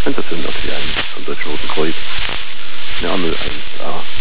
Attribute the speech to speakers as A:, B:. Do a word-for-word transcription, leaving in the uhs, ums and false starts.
A: Und das sind natürlich ein vom Deutschen Roten Kreuz, eine andere eins A.